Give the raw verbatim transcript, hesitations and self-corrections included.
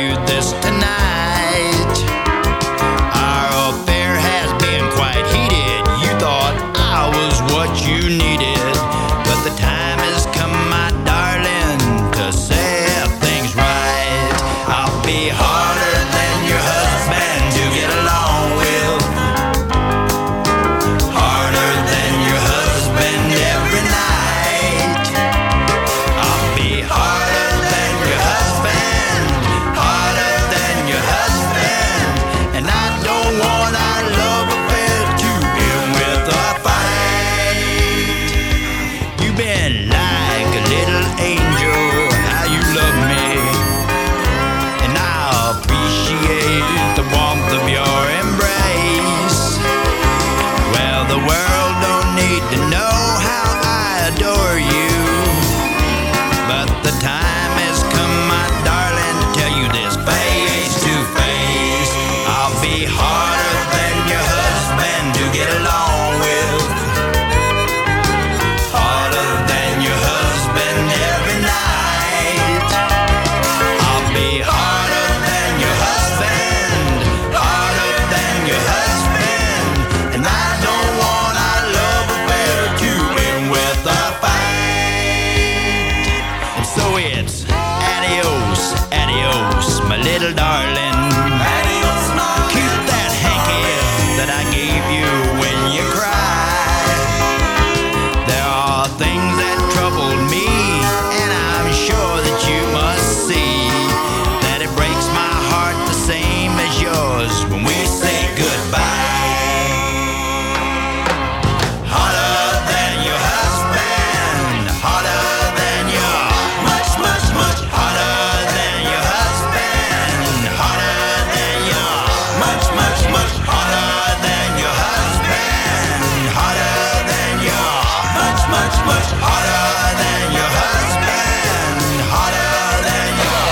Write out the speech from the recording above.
you this tonight. Our affair has been quite heated. You thought I was what you needed, but the time has come, my darling, to set things right. I'll be harder than your husband to get along with, harder than your husband every night. I'll be harder than your husband, harder than your husband, and I don't want our love affair to end with a fight. You've been like a little angel, how you love me, and I appreciate the warmth of your embrace. Well, the world don't need to know how I adore you, but the time has come, my darling, to tell you this face to face. I'll be harder than your husband to get along with, harder than your husband every night. I'll be harder than your husband, harder than your husband, and I don't want our love affair to end with a fight. And so it's adios, adios, my little darling.